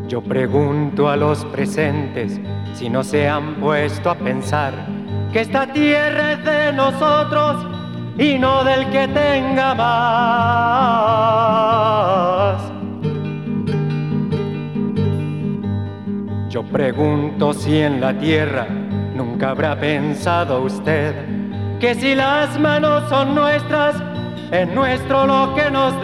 Yo pregunto a los presentes si no se han puesto a pensar que esta tierra es de nosotros y no del que tenga más. Yo pregunto si en la tierra nunca habrá pensado usted que si las manos son nuestras, es nuestro lo que nos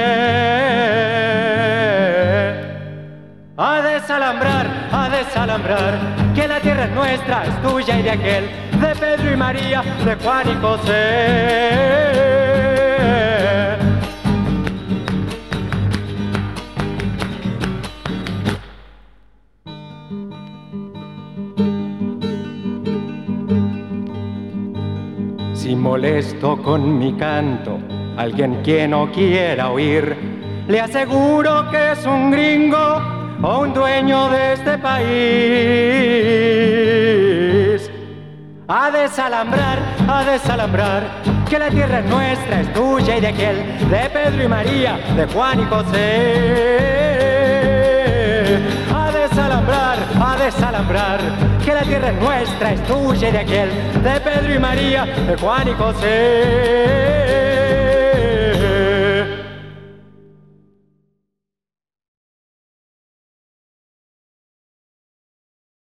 dé. A desalambrar, que la tierra es nuestra, es tuya y de aquel, de Pedro y María, de Juan y José. Si molesto con mi canto alguien que no quiera oír, le aseguro que es un gringo o un dueño de este país. A desalambrar, que la tierra es nuestra, es tuya y de aquel, de Pedro y María, de Juan y José. A desalambrar, que la tierra es nuestra, es tuya y de aquel, de Pedro y María, de Juan y José.